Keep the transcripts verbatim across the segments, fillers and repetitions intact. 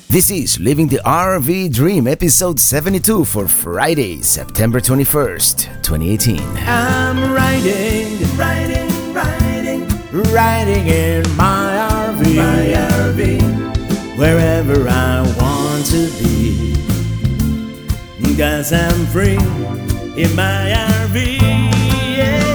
This is Living the R V Dream, episode seventy-two for Friday, September twenty-first, twenty eighteen. I'm riding, riding, riding, riding in my R V, my R V, wherever I want to be, 'cause I'm free in my R V, yeah.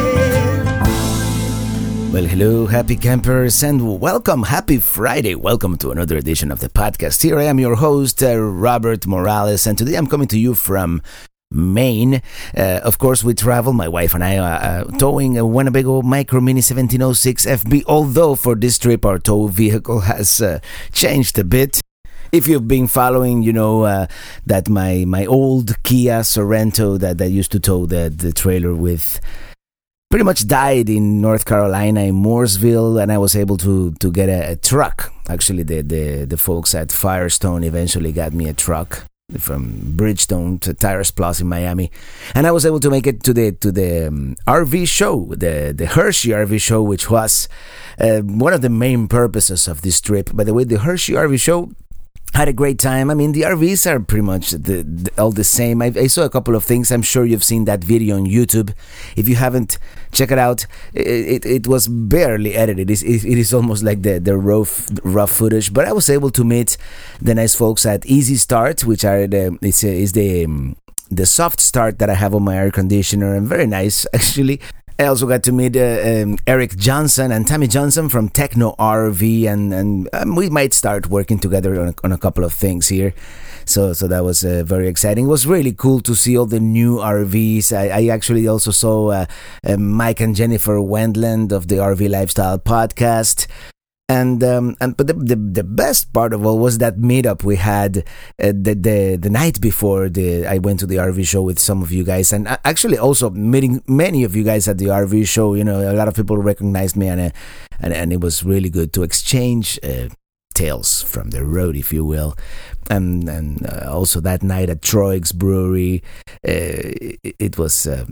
Well, hello, happy campers, and welcome, happy Friday. Welcome to another edition of the podcast. Here I am, your host, uh, Robert Morales, and today I'm coming to you from Maine. Uh, of course, we travel, my wife and I, uh, uh, towing a Winnebago Micro Mini seventeen oh six F B, although for this trip our tow vehicle has uh, changed a bit. If you've been following, you know uh, that my, my old Kia Sorento that I used to tow the, the trailer with pretty much died in North Carolina, in Mooresville, and I was able to to get a, a truck. Actually, the, the, the folks at Firestone eventually got me a truck from Bridgestone to Tires Plus in Miami, and I was able to make it to the to the um, R V show, the the Hershey R V show, which was uh, one of the main purposes of this trip. By the way, the Hershey R V show, had a great time. I mean, the R Vs are pretty much the, the, all the same. I, I saw a couple of things. I'm sure you've seen that video on YouTube. If you haven't, check it out. It, it, it was barely edited. It is, it, it is almost like the, the rough, rough footage. But I was able to meet the nice folks at Easy Start, which are the, it's, is the, um, the soft start that I have on my air conditioner. And very nice, actually. I also got to meet uh, um, Eric Johnson and Tammy Johnson from Techno R V, and, and um, we might start working together on a, on a couple of things here. So so that was uh, very exciting. It was really cool to see all the new R Vs. I, I actually also saw uh, uh, Mike and Jennifer Wendland of the R V Lifestyle podcast. And um, and but the, the the best part of all was that meetup we had uh, the the the night before the I went to the R V show with some of you guys, and actually also meeting many of you guys at the R V show. You know, a lot of people recognized me, and uh, and and it was really good to exchange uh, tales from the road, if you will. And and uh, also that night at Troig's Brewery, uh, it, it was uh,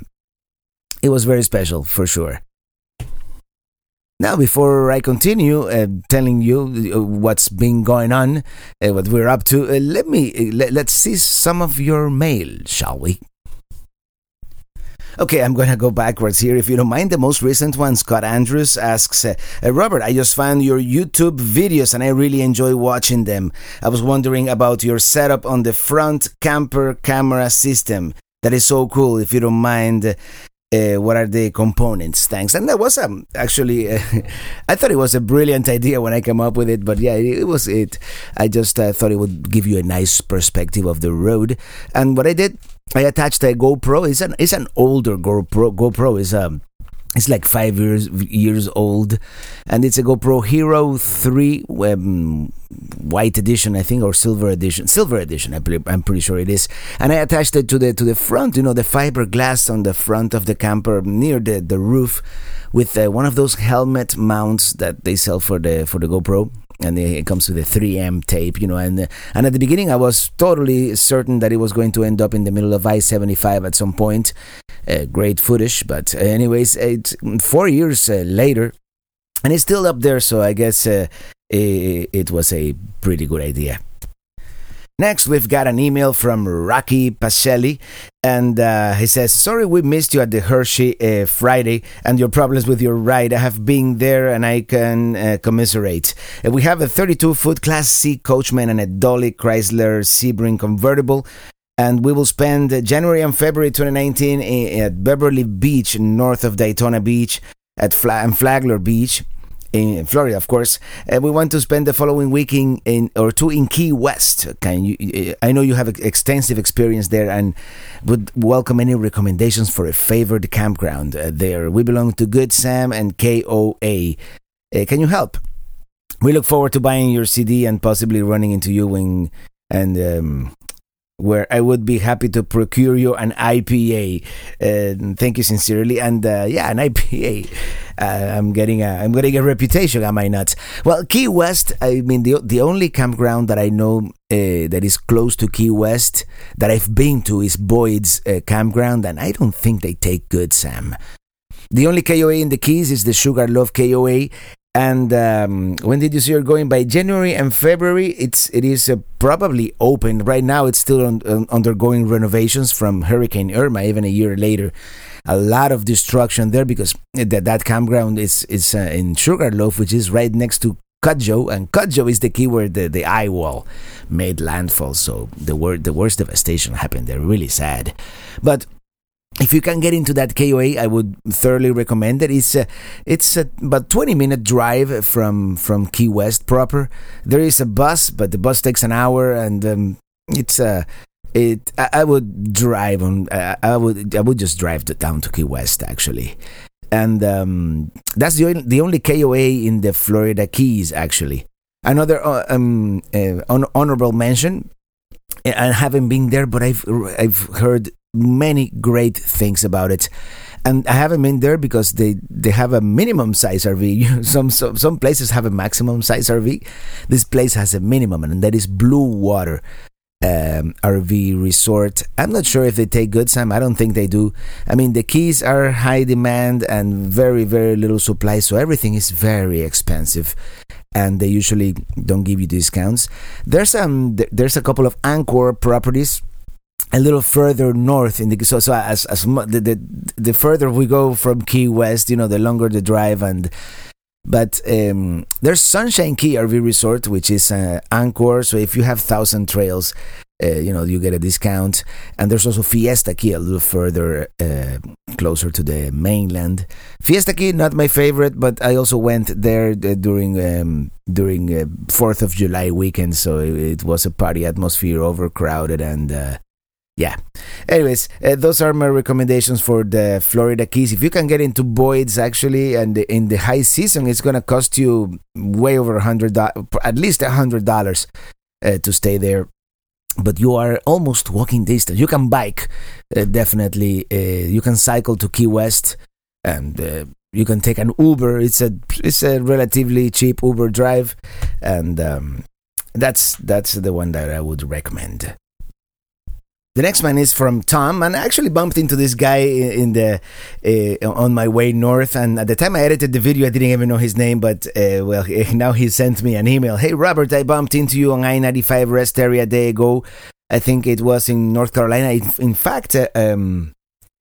it was very special for sure. Now, before I continue uh, telling you uh, what's been going on, uh, what we're up to, uh, let me uh, let, let's see some of your mail, shall we? Okay, I'm going to go backwards here, if you don't mind. The most recent one, Scott Andrews asks, uh, uh, Robert, I just found your YouTube videos and I really enjoy watching them. I was wondering about your setup on the front camper camera system. That is so cool, if you don't mind. Uh, what are the components? Thanks. And that was um, actually, uh, I thought it was a brilliant idea when I came up with it, but yeah, it, it was it. I just uh, thought it would give you a nice perspective of the road. And what I did, I attached a GoPro. It's an it's an older GoPro. GoPro is um it's like five years years old, and it's a GoPro Hero three um, white edition, I think, or silver edition. Silver edition, I believe, I'm pretty sure it is. And I attached it to the to the front, you know, the fiberglass on the front of the camper near the, the roof, with uh, one of those helmet mounts that they sell for the for the GoPro. And it comes with a three M tape, you know, and and at the beginning I was totally certain that it was going to end up in the middle of I seventy-five at some point. Uh, great footage, but anyways, it's four years uh, later, and it's still up there, so I guess uh, it, it was a pretty good idea. Next, we've got an email from Rocky Pacelli, and uh, he says, sorry we missed you at the Hershey uh, Friday and your problems with your ride. I have been there and I can uh, commiserate. Uh, we have a thirty-two foot Class C Coachman and a Dolly Chrysler Sebring convertible, and we will spend uh, January and February twenty nineteen in, at Beverly Beach, north of Daytona Beach, at Fla- and Flagler Beach. In Florida, of course. Uh, we want to spend the following week in, in or two in Key West. Can you? I know you have extensive experience there, and would welcome any recommendations for a favored campground uh, there. We belong to Good Sam and K O A. Uh, can you help? We look forward to buying your C D and possibly running into you when and. Um, where I would be happy to procure you an I P A. Uh, thank you sincerely. And uh, yeah, an I P A. Uh, I'm getting a I'm getting a reputation, am I not? Well, Key West. I mean, the the only campground that I know uh, that is close to Key West that I've been to is Boyd's uh, campground, and I don't think they take Good Sam. The only K O A in the Keys is the Sugarloaf K O A, And um, when did you see her going? By January and February, it's it is uh, probably open. Right now, it's still on, on, undergoing renovations from Hurricane Irma. Even a year later, a lot of destruction there because that that campground is is uh, in Sugarloaf, which is right next to Cudjoe, and Cudjoe is the key where the, the eye wall made landfall. So the word the worst devastation happened there. Really sad, but. If you can get into that K O A, I would thoroughly recommend it. It's a, it's a, about twenty minute drive from, from Key West proper. There is a bus, but the bus takes an hour, and um, it's a. It. I, I would drive on. I, I would. I would just drive to, down to Key West actually, and um, that's the only, the only K O A in the Florida Keys actually. Another uh, um, uh, honorable mention. I haven't been there, but I've I've heard many great things about it, and I haven't been there because they, they have a minimum size R V. some, some some places have a maximum size R V. This place has a minimum, and that is Blue Water um, R V Resort. I'm not sure if they take good, Sam. I don't think they do. I mean, the Keys are high demand and very very little supply, so everything is very expensive. And they usually don't give you discounts. There's um there's a couple of Anchor properties a little further north in the so so as as the, the the further we go from Key West, you know, the longer the drive. And but um, there's Sunshine Key R V Resort, which is uh, Anchor. So if you have Thousand Trails, uh, you know, you get a discount. And there's also Fiesta Key a little further uh, closer to the mainland. Fiesta Key, not my favorite, but I also went there uh, during um, during uh, fourth of July weekend, so it, it was a party atmosphere, overcrowded, and uh, yeah. Anyways, uh, those are my recommendations for the Florida Keys. If you can get into Boyd's actually, and in the high season, it's gonna cost you way over a hundred, at least a hundred dollars uh, to stay there. But you are almost walking distance. You can bike, uh, definitely. Uh, you can cycle to Key West, and uh, you can take an Uber. It's a it's a relatively cheap Uber drive, and um, that's that's the one that I would recommend. The next one is from Tom, and I actually bumped into this guy in the uh, on my way north, and at the time I edited the video, I didn't even know his name, but uh, well, now he sent me an email. Hey Robert, I bumped into you on I ninety-five rest area a day ago. I think it was in North Carolina. In, in fact, uh, um,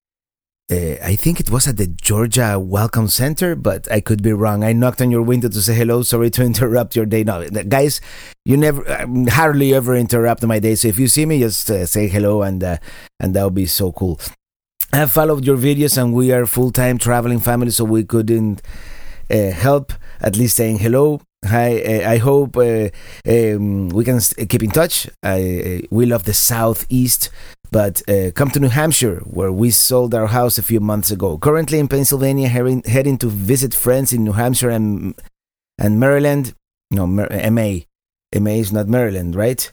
uh, I think it was at the Georgia Welcome Center, but I could be wrong. I knocked on your window to say hello. Sorry to interrupt your day. No, guys, you never, um, hardly ever interrupt my day. So if you see me, just uh, say hello, and uh, and that would be so cool. I have followed your videos, and we are full-time traveling family, so we couldn't uh, help at least saying hello. Hi, uh, I hope uh, um, we can keep in touch. I, uh, we love the Southeast, but uh, come to New Hampshire, where we sold our house a few months ago. Currently in Pennsylvania, heading, heading to visit friends in New Hampshire and and Maryland. No, M A. M A is not Maryland, right?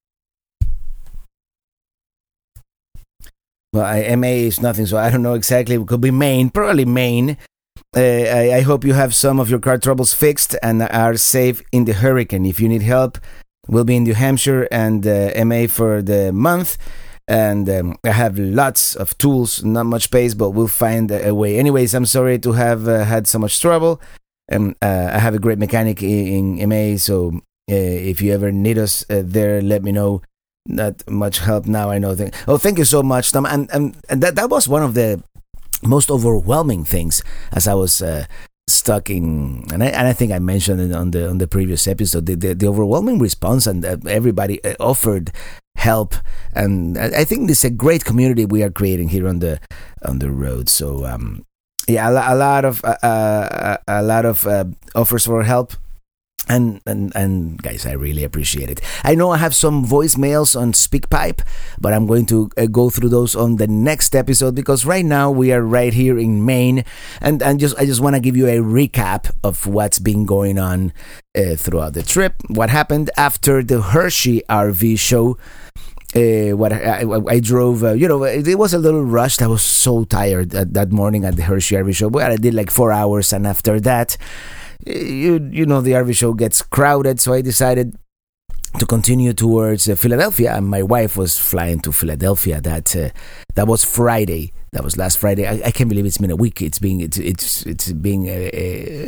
Well, I, M A is nothing, so I don't know exactly. It could be Maine, probably Maine. Uh, I, I hope you have some of your car troubles fixed and are safe in the hurricane. If you need help, we'll be in New Hampshire and uh, M A for the month. And um, I have lots of tools, not much space, but we'll find a, a way. Anyways, I'm sorry to have uh, had so much trouble. Um, uh, I have a great mechanic in, in M A, so uh, if you ever need us uh, there, let me know. Not much help now, I know. Th- oh, thank you so much, Tom. And, and, and that, that was one of the most overwhelming things as I was uh, stuck in, and I, and I think I mentioned it on the on the previous episode, the, the, the overwhelming response, and uh, everybody uh, offered help, and I, I think this is a great community we are creating here on the on the road. So um, yeah, a, a lot of uh, uh, a lot of uh, offers for help. And, and and guys, I really appreciate it. I know I have some voicemails on SpeakPipe, but I'm going to uh, go through those on the next episode, because right now we are right here in Maine, and, and just I just want to give you a recap of what's been going on uh, throughout the trip. What happened after the Hershey R V show. Uh, what I, I, I drove, uh, you know, it was a little rushed. I was so tired at, that morning at the Hershey R V show. Well, I did like four hours, and after that, you you know, the R V show gets crowded, so I decided to continue towards uh, Philadelphia, and my wife was flying to Philadelphia. That uh, that was Friday. That was last Friday. I, I can't believe it's been a week. It's being it's it's it's being a, a,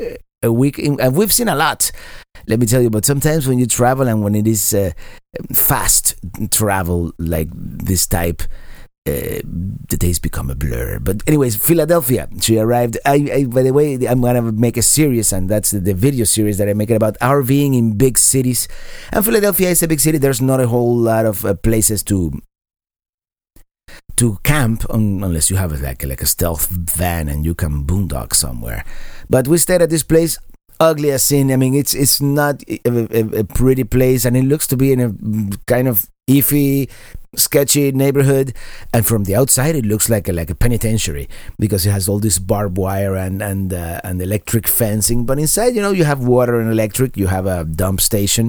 a week, in, and we've seen a lot. Let me tell you, but sometimes when you travel and when it is uh, fast travel like this type, uh, the days become a blur. But anyways, Philadelphia, she arrived. I, I by the way, I'm gonna make a series, and that's the, the video series that I make about RVing in big cities. And Philadelphia is a big city. There's not a whole lot of uh, places to to camp on, unless you have a, like like a stealth van and you can boondock somewhere. But we stayed at this place. Ugly as sin. I mean, it's it's not a, a, a pretty place, and it looks to be in a kind of iffy, sketchy neighborhood. And from the outside, it looks like a, like a penitentiary because it has all this barbed wire and and uh, and electric fencing. But inside, you know, you have water and electric. You have a dump station.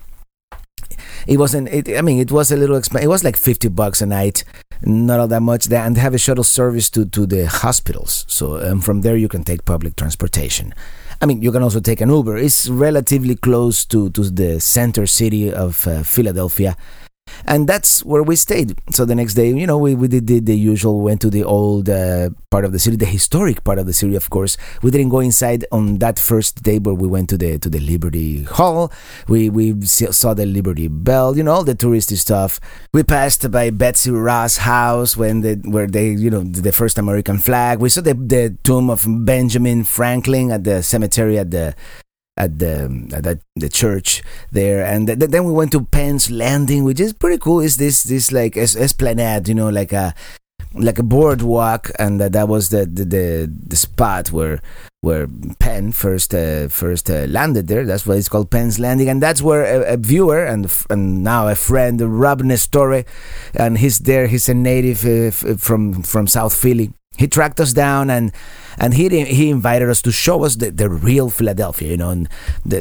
It wasn't. It, I mean, it was a little expensive. It was like fifty bucks a night, not all that much. There, and they have a shuttle service to to the hospitals. So um, from there, you can take public transportation. I mean, you can also take an Uber. It's relatively close to, to the center city of uh, Philadelphia. And that's where we stayed. So the next day, you know, we, we did, did the usual, went to the old uh, part of the city, the historic part of the city, of course. We didn't go inside on that first day, but we went to the to the Liberty Hall. We we saw the Liberty Bell, you know, all the touristy stuff. We passed by Betsy Ross' house when they, where they, you know, the first American flag. We saw the, the tomb of Benjamin Franklin at the cemetery at the at the at the, the church there, and th- then we went to Penn's Landing, which is pretty cool. It's this this like es- esplanade, you know, like a like a boardwalk, and that, that was the, the the the spot where where Penn first uh, first uh, landed there. That's why it's called Penn's Landing, and that's where a, a viewer and and now a friend, Rob Nestore, and he's there. He's a native uh, f- from from South Philly. He tracked us down and and he he invited us to show us the, the real Philadelphia, you know, and the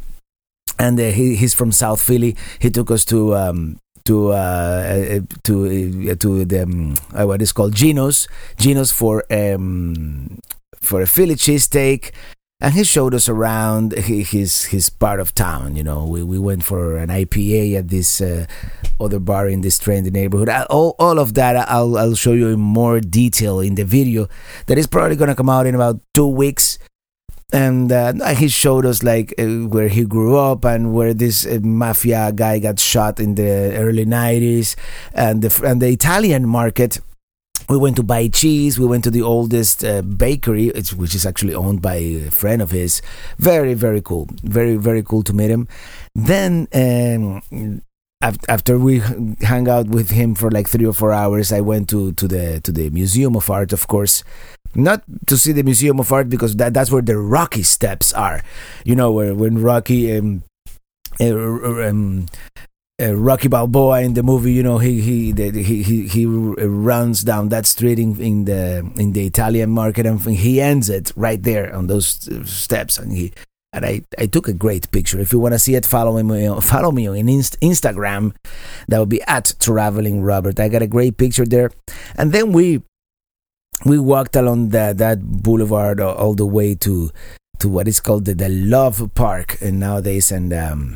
and uh, he he's from South Philly. He took us to um, to uh, to uh, to the um, uh, what is called Geno's Geno's for um for a Philly cheesesteak. And he showed us around his his part of town. You know, we, we went for an I P A at this uh, other bar in this trendy neighborhood. All all of that I'll I'll show you in more detail in the video that is probably gonna come out in about two weeks. And uh, he showed us like uh, where he grew up and where this uh, mafia guy got shot in the early nineties, and the and the Italian market. We went to buy cheese. We went to the oldest uh, bakery, which is actually owned by a friend of his. Very, very cool. Very, very cool to meet him. Then, um, after we hung out with him for like three or four hours, I went to, to the to the Museum of Art, of course. Not to see the Museum of Art because that, that's where the Rocky steps are. You know, where when Rocky... Um, uh, um, Uh, Rocky Balboa in the movie, you know, he he he he, he runs down that street in, in the in the Italian market, and he ends it right there on those steps. And he and I, I took a great picture. If you want to see it, follow me follow me on Inst- Instagram. That would be at Traveling Robert. I got a great picture there, and then we we walked along that that boulevard all the way to to what is called the, the Love Park, and nowadays and. Um,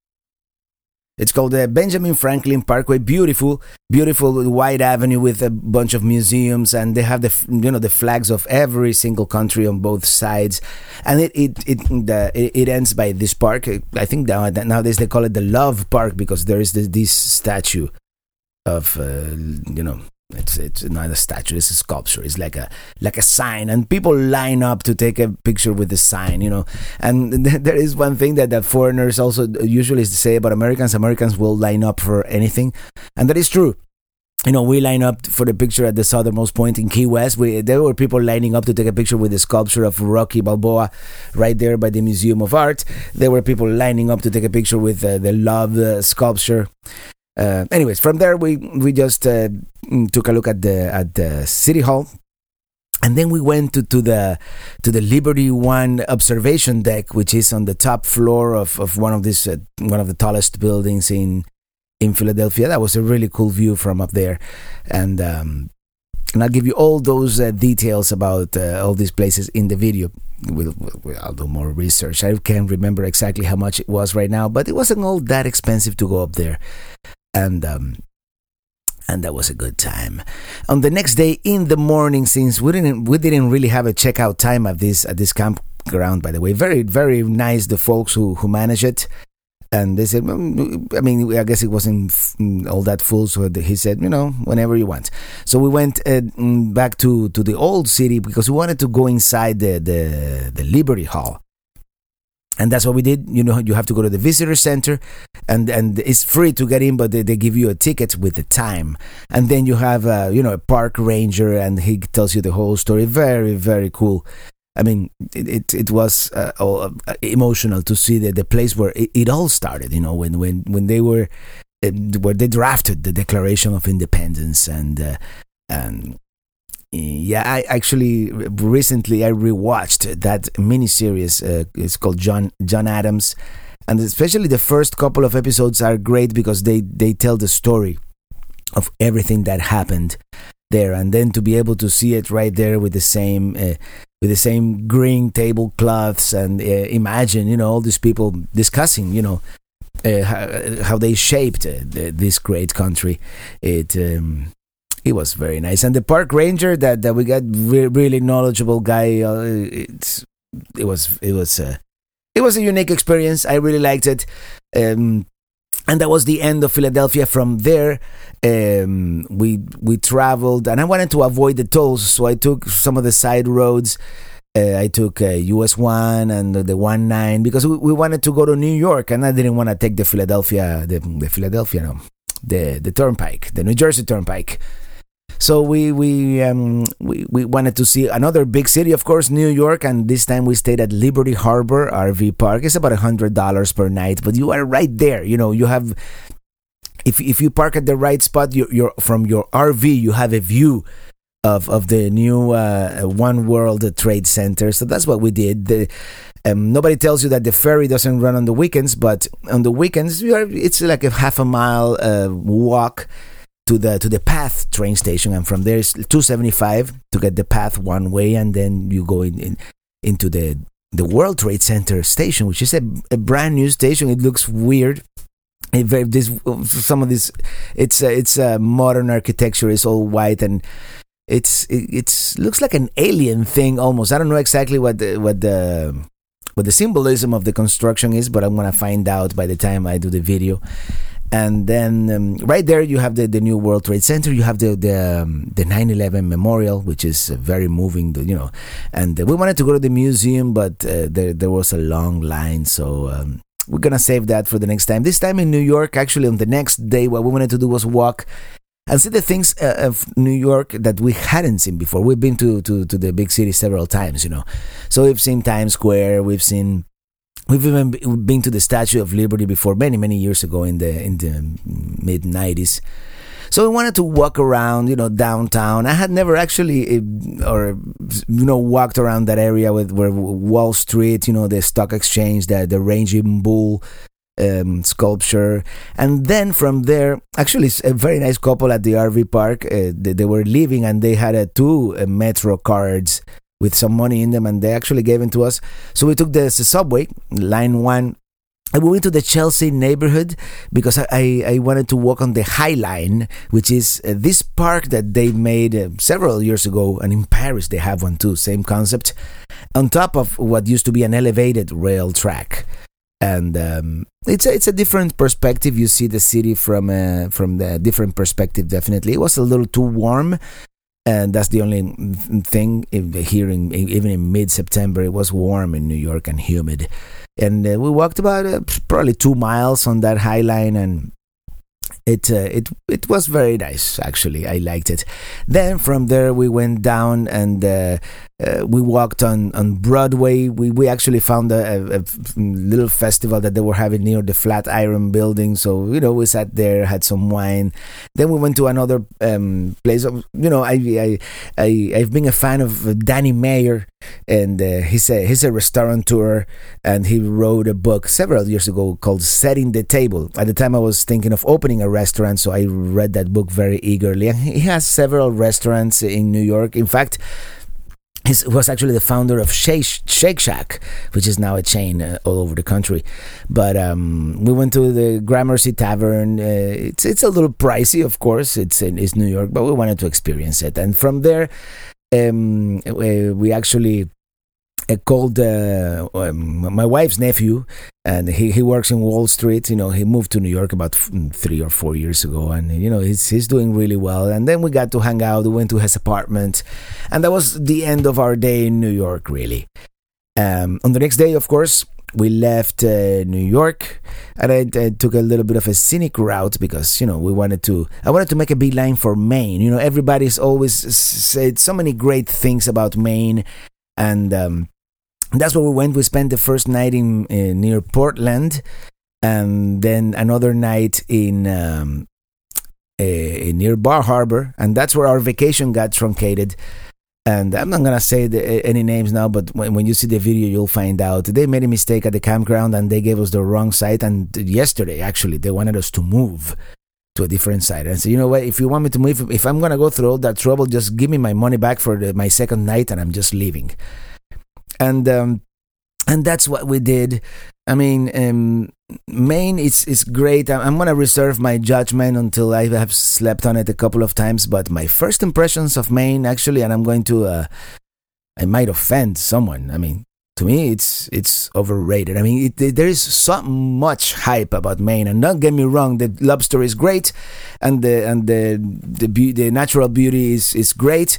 It's called the Benjamin Franklin Parkway. Beautiful, beautiful wide avenue with a bunch of museums, and they have the you know the flags of every single country on both sides. And it it it the, it ends by this park. I think now nowadays they call it the Love Park because there is this, this statue of uh, you know. It's it's not a statue. It's a sculpture. It's like a like a sign, and people line up to take a picture with the sign. You know, and th- there is one thing that the foreigners also usually say about Americans. Americans will line up for anything, and that is true. You know, we line up for the picture at the southernmost point in Key West. We, there were people lining up to take a picture with the sculpture of Rocky Balboa right there by the Museum of Art. There were people lining up to take a picture with uh, the Love uh, sculpture. Uh, anyways, from there we we just uh, took a look at the at the City Hall, and then we went to, to the to the Liberty One observation deck, which is on the top floor of, of one of this uh, one of the tallest buildings in in Philadelphia. That was a really cool view from up there, and um, and I'll give you all those uh, details about uh, all these places in the video. We'll, we'll, I'll do more research. I can't remember exactly how much it was right now, but it wasn't all that expensive to go up there. And um, and that was a good time. On the next day in the morning, since we didn't we didn't really have a checkout time at this at this camp campground, by the way. Very, very nice, the folks who, who manage it. And they said, I mean, I guess it wasn't all that full, so he said, you know, whenever you want. So we went uh, back to, to the old city because we wanted to go inside the, the, the Liberty Hall. And that's what we did. You know, you have to go to the visitor center, and, and it's free to get in, but they, they give you a ticket with the time. And then you have, a, you know, a park ranger, and he tells you the whole story. Very, very cool. I mean, it it, it was uh, uh, emotional to see the, the place where it, it all started. You know, when when, when they were uh, where they drafted the Declaration of Independence, and uh, and yeah, I actually recently I rewatched that miniseries. Uh, it's called John John Adams, and especially the first couple of episodes are great because they they tell the story of everything that happened there, and then to be able to see it right there with the same. Uh, with the same green tablecloths, and uh, imagine, you know, all these people discussing, you know, uh, how, how they shaped uh, the, this great country. It um, it was very nice. And the park ranger that, that we got, re- really knowledgeable guy. Uh, it's it was it was uh, it was a unique experience. I really liked it. Um, And that was the end of Philadelphia. From there, um, we we traveled, and I wanted to avoid the tolls, so I took some of the side roads. Uh, I took uh, U S one and the one nine because we, we wanted to go to New York, and I didn't want to take the Philadelphia, the, the Philadelphia, no, the the Turnpike, the New Jersey Turnpike. So we we um we, we wanted to see another big city, of course, New York, and this time we stayed at Liberty Harbor R V Park. It's about a hundred dollars per night, but you are right there. You know, you have if if you park at the right spot, you you're from your R V, you have a view of of the new uh, One World Trade Center. So that's what we did. The, um, nobody tells you that the ferry doesn't run on the weekends, but on the weekends, you are, it's like a half a mile uh, walk to the to the Path train station, and from there it's two seventy-five to get the Path one way, and then you go in, in into the the World Trade Center station, which is a, a brand new station. It looks weird. It, this some of this, it's uh, it's uh, modern architecture. It's all white, and it's it it's looks like an alien thing almost. I don't know exactly what the, what the what the symbolism of the construction is, but I'm gonna find out by the time I do the video. And then um, right there you have the, the new World Trade Center. You have the the, um, the nine eleven Memorial, which is uh, very moving, you know. And uh, we wanted to go to the museum, but uh, there there was a long line, so um, we're gonna save that for the next time. This time in New York, actually, on the next day, what we wanted to do was walk and see the things uh, of New York that we hadn't seen before. We've been to, to, to the big city several times, you know. So we've seen Times Square, we've seen. We've even been to the Statue of Liberty before, many, many years ago in the in the mid nineties. So we wanted to walk around, you know, downtown. I had never actually, or you know, walked around that area with where Wall Street, you know, the stock exchange, the the Raging Bull um, sculpture, and then from there, actually, a very nice couple at the R V park. Uh, they, they were leaving, and they had uh, two uh, Metro cards with some money in them, and they actually gave it to us. So we took the, the subway, line one, and we went to the Chelsea neighborhood because I, I, I wanted to walk on the High Line, which is uh, this park that they made uh, several years ago, and in Paris they have one too, same concept, on top of what used to be an elevated rail track. And um, it's a, it's a different perspective. You see the city from a, from the different perspective, definitely. It was a little too warm. And that's the only thing. Here, in, even in mid-September, it was warm in New York and humid. And uh, we walked about uh, probably two miles on that High Line, and it uh, it it was very nice. Actually, I liked it. Then from there we went down, and uh, uh, we walked on, on Broadway. We we actually found a, a, a little festival that they were having near the Flatiron Building. So you know, we sat there, had some wine. Then we went to another um, place. You know, I I I I've been a fan of Danny Meyer, and uh, he's a he's a restaurateur, and he wrote a book several years ago called Setting the Table. At the time, I was thinking of opening a restaurant, so I read that book very eagerly. And he has several restaurants in New York. In fact, he was actually the founder of Shake, Shake Shack, which is now a chain uh, all over the country. But um, we went to the Gramercy Tavern. Uh, it's it's a little pricey, of course. It's in it's New York, but we wanted to experience it. And from there, um, we, we actually uh, called uh, um, my wife's nephew, and he, he works in Wall Street. You know, he moved to New York about f- three or four years ago, and you know he's he's doing really well. And then we got to hang out. We went to his apartment, and that was the end of our day in New York. Really. Um, on the next day, of course, we left uh, New York, and I, I took a little bit of a scenic route because you know we wanted to. I wanted to make a beeline for Maine. You know, everybody's always said so many great things about Maine, and um, that's where we went. We spent the first night in uh, near Portland, and then another night in um, uh, near Bar Harbor, and that's where our vacation got truncated. And I'm not going to say the, any names now, but when, when you see the video, you'll find out. They made a mistake at the campground and they gave us the wrong site. And yesterday, actually, they wanted us to move to a different site. And I said, you know what, if you want me to move, if I'm going to go through all that trouble, just give me my money back for the, my second night and I'm just leaving. And um, and that's what we did. I mean, um, Maine is, is great. I'm going to reserve my judgment until I have slept on it a couple of times. But my first impressions of Maine, actually, and I'm going to, uh, I might offend someone. I mean, to me, it's it's overrated. I mean, it, there is so much hype about Maine. And don't get me wrong, the lobster is great, and the and the the, be- the natural beauty is, is great.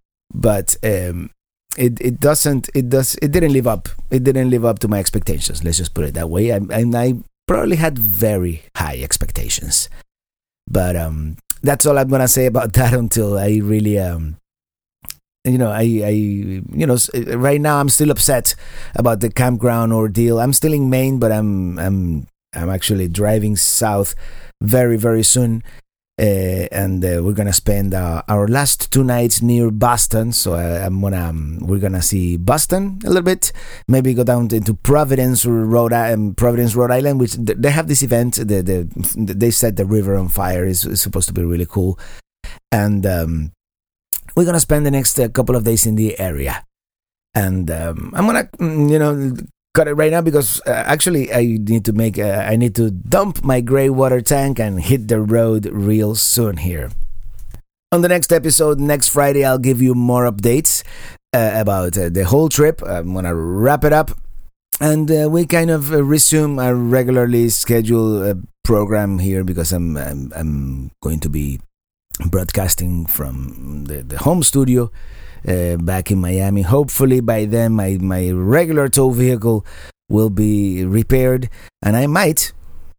But um, It it doesn't it does it didn't live up it didn't live up to my expectations. Let's just put it that way. I, and I probably had very high expectations, but um, that's all I'm gonna say about that until I really um, you know I I you know right now I'm still upset about the campground ordeal. I'm still in Maine, but I'm I'm I'm actually driving south very very soon. Uh, and uh, we're gonna spend uh, our last two nights near Boston. So uh, I'm gonna um, we're gonna see Boston a little bit. Maybe go down into Providence, Rhode Island, Providence, Rhode Island, which th- they have this event. The, the they set the river on fire. It's, it's supposed to be really cool, and um, we're gonna spend the next uh, couple of days in the area. And um, I'm gonna you know. cut it right now because uh, actually I need to make uh, I need to dump my gray water tank and hit the road real soon here. On the next episode, next Friday, I'll give you more updates uh, about uh, the whole trip. I'm gonna wrap it up, and uh, we kind of uh, resume our regularly scheduled uh, program here because I'm, I'm I'm going to be broadcasting from the, the home studio. Uh, back in Miami. Hopefully by then my, my regular tow vehicle will be repaired, and I might,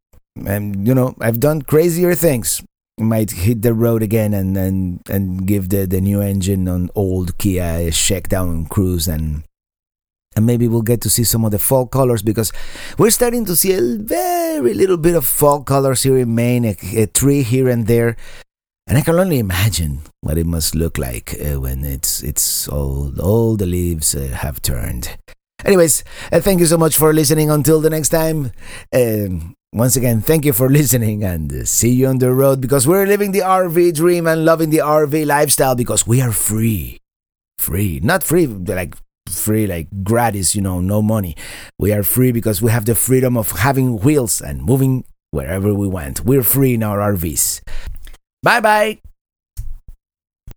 and you know, I've done crazier things. I might hit the road again and and, and give the, the new engine on old Kia a shakedown cruise, and and maybe we'll get to see some of the fall colors because we're starting to see a very little bit of fall colors here in Maine, a, a tree here and there. And I can only imagine what it must look like uh, when it's it's all all the leaves uh, have turned. Anyways, uh, thank you so much for listening. Until the next time, uh, once again, thank you for listening, and uh, see you on the road because we're living the R V dream and loving the R V lifestyle because we are free, free, not free like free like gratis, you know, no money. We are free because we have the freedom of having wheels and moving wherever we want. We're free in our R Vs. Bye bye.